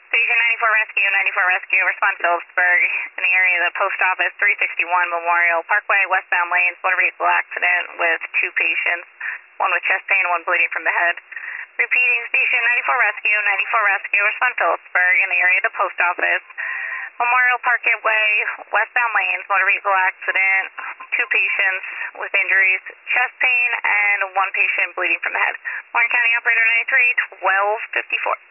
Station 94 Rescue, 94 Rescue, respond to Phillipsburg in the area of the post office, 361 Memorial Parkway, westbound lanes, motor vehicle accident with 2 patients, one with chest pain, one bleeding from the head. Repeating, Station 94 Rescue, 94 Rescue, respond to Phillipsburg in the area of the post office, Memorial Parkway, westbound lanes, motor vehicle accident, 2 patients with injuries, chest pain, and 1 patient bleeding from the head. Warren County Operator 93, 1254.